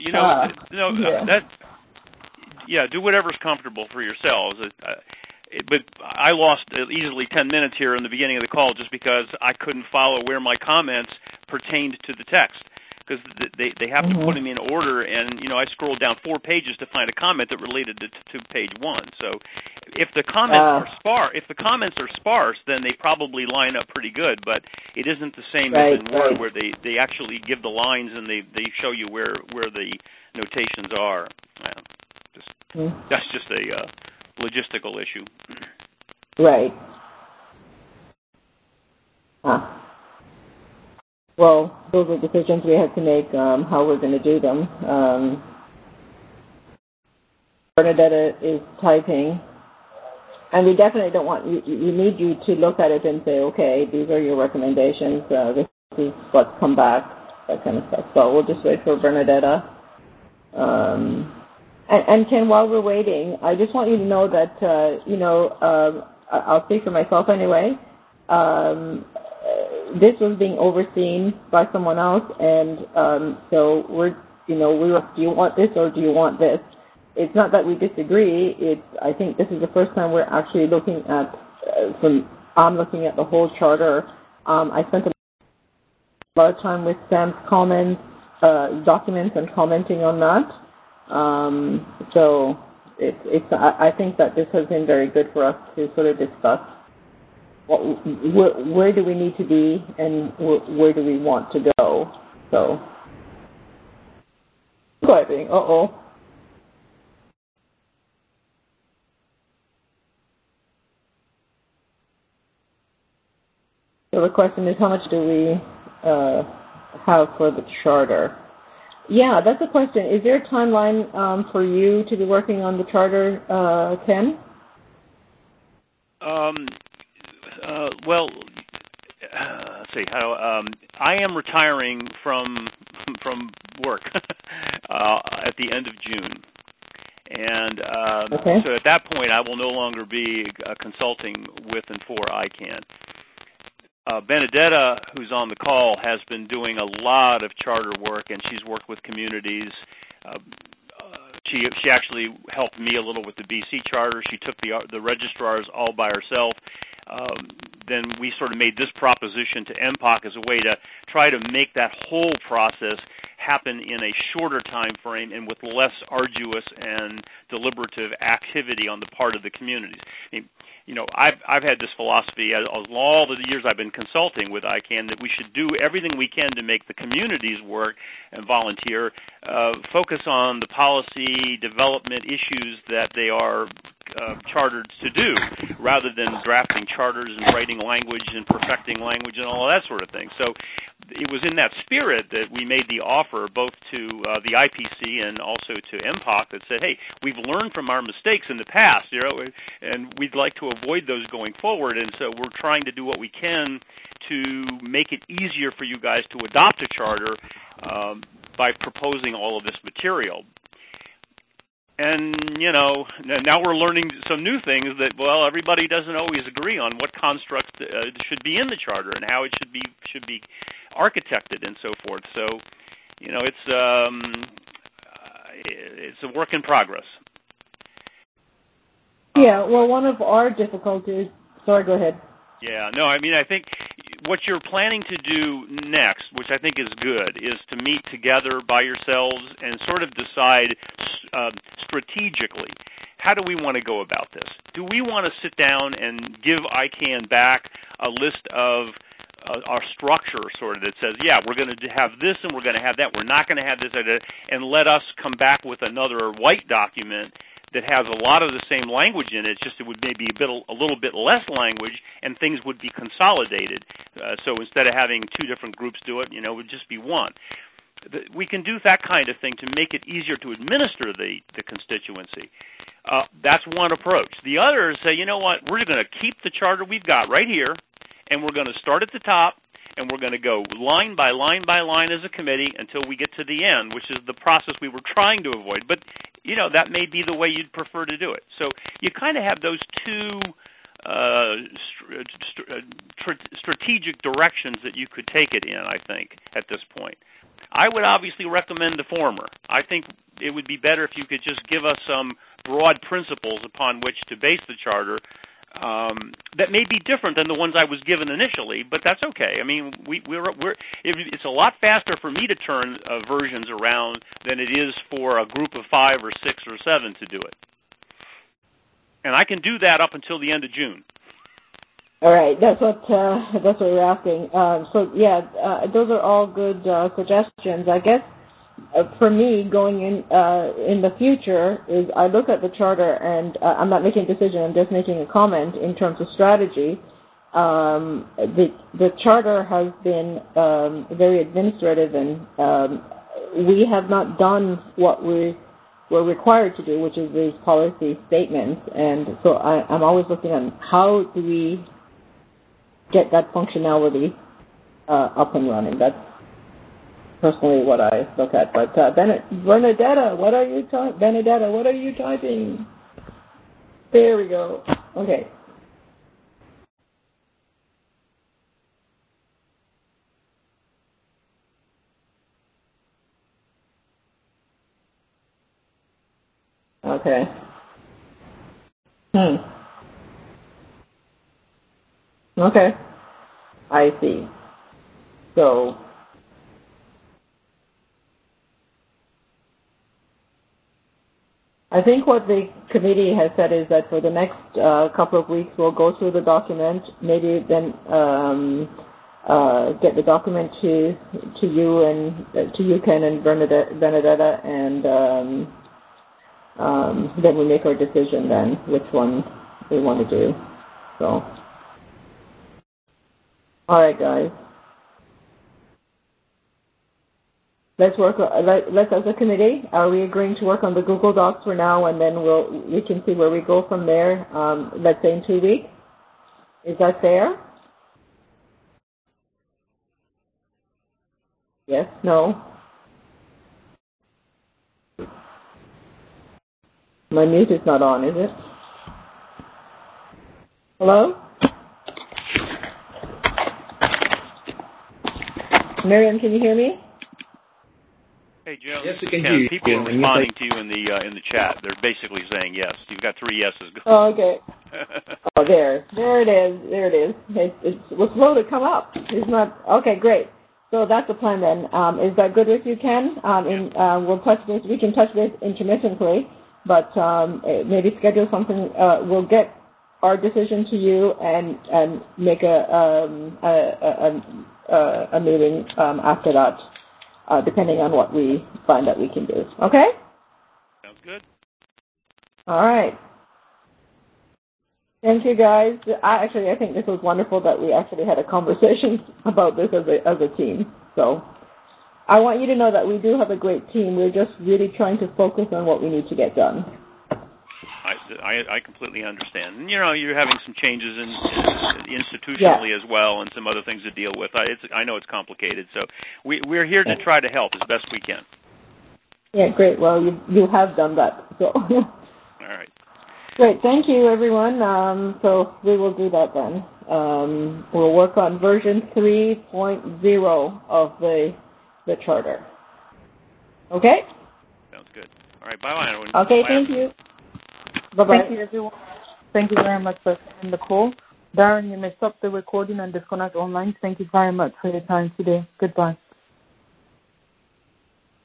do whatever's comfortable for yourselves. But I lost easily 10 minutes here in the beginning of the call just because I couldn't follow where my comments pertained to the text, because they have to put them in order, and I scrolled down 4 pages to find a comment that related to page 1. So if the comments are sparse, then they probably line up pretty good. But it isn't the same as in Word, where they actually give the lines and they show you where the notations are. That's just a logistical issue. Right. Well, those are decisions we have to make, how we're going to do them. Bernadetta is typing, and we definitely don't want, we need you to look at it and say, okay, these are your recommendations, this is what's come back, that kind of stuff. So we'll just wait for Bernadetta. And Ken, while we're waiting, I just want you to know that, I'll speak for myself anyway. This was being overseen by someone else, and so do you want this or do you want this? It's not that we disagree. I think this is the first time we're actually looking at, I'm looking at the whole charter. I spent a lot of time with Sam's comments, documents, and commenting on that. So I think that this has been very good for us to sort of discuss where do we need to be and where do we want to go. So, I think, So the question is, how much do we have for the charter? Yeah, that's a question. Is there a timeline for you to be working on the charter, Ken? Well, let's see. I am retiring from work at the end of June. And so at that point, I will no longer be consulting with and for ICANN. Benedetta, who's on the call, has been doing a lot of charter work, and she's worked with communities. She actually helped me a little with the BC charter. She took the registrars all by herself. Then we sort of made this proposition to MPOC as a way to try to make that whole process happen in a shorter time frame and with less arduous and deliberative activity on the part of the communities. I've had this philosophy all the years I've been consulting with ICANN that we should do everything we can to make the communities work and volunteer, focus on the policy development issues that they are chartered to do, rather than drafting charters and writing language and perfecting language and all of that sort of thing. So it was in that spirit that we made the offer both to the IPC and also to MPOC that said, hey, we've learned from our mistakes in the past, and we'd like to avoid those going forward, and so we're trying to do what we can to make it easier for you guys to adopt a charter by proposing all of this material. And, now we're learning some new things that, well, everybody doesn't always agree on what constructs should be in the charter and how it should be architected and so forth. So, it's a work in progress. Yeah, well, one of our difficulties... Sorry, go ahead. Yeah, no, I think what you're planning to do next, which I think is good, is to meet together by yourselves and sort of decide strategically, how do we want to go about this? Do we want to sit down and give ICANN back a list of our structure sort of that says, yeah, we're going to have this and we're going to have that, we're not going to have this, and let us come back with another white document that has a lot of the same language in it, just it would maybe a little bit less language, and things would be consolidated. So instead of having two different groups do it, it would just be one. We can do that kind of thing to make it easier to administer the constituency. That's one approach. The other is say, you know what, we're going to keep the charter we've got right here, and we're going to start at the top, and we're going to go line by line by line as a committee until we get to the end, which is the process we were trying to avoid. But, that may be the way you'd prefer to do it. So you kind of have those two strategic directions that you could take it in, I think, at this point. I would obviously recommend the former. I think it would be better if you could just give us some broad principles upon which to base the charter that may be different than the ones I was given initially, but that's okay. It's a lot faster for me to turn versions around than it is for a group of 5 or 6 or 7 to do it. And I can do that up until the end of June. All right, that's what we're asking. Those are all good suggestions. I guess for me, going in the future, is I look at the charter and I'm not making a decision. I'm just making a comment in terms of strategy. The charter has been very administrative, and we have not done what we were required to do, which is these policy statements. And so I'm always looking at how do we get that functionality up and running. That's personally what I look at. But Benedetta, what are you typing? There we go. Okay. Okay. Okay. I see. So, I think what the committee has said is that for the next couple of weeks we'll go through the document, maybe then get the document to you and to you, Ken, and Benedetta, and then we make our decision then which one we want to do. So, all right, guys. Let's work. Let's as a committee. Are we agreeing to work on the Google Docs for now, and then we can see where we go from there? Let's say in 2 weeks. Is that fair? Yes. No. My mute is not on, is it? Hello? Miriam, can you hear me? Hey, Joe. Yes, we can hear you. People are responding to you in the chat. They're basically saying yes. You've got 3 yeses. Oh, okay. Oh, there it is. There it is. It was slow to come up. It's not. Okay, great. So that's the plan then. Is that good with you, Ken? We'll touch base. We can touch base intermittently, but maybe schedule something. We'll get our decision to you and make a meeting after that. Depending on what we find that we can do. Okay? Sounds good. All right. Thank you, guys. I think this was wonderful that we actually had a conversation about this as a team. So I want you to know that we do have a great team. We're just really trying to focus on what we need to get done. I completely understand. And, you're having some changes institutionally as well, and some other things to deal with. I know it's complicated, so we're here to try to help as best we can. Yeah, great. Well, you have done that. So. All right. Great. Thank you, everyone. So we will do that then. We'll work on version 3.0 of the charter. Okay? Sounds good. All right. Bye-bye. Okay. Thank you. Bye-bye. Thank you, everyone. Thank you very much for attending the call. Darren, you may stop the recording and disconnect online. Thank you very much for your time today. Goodbye.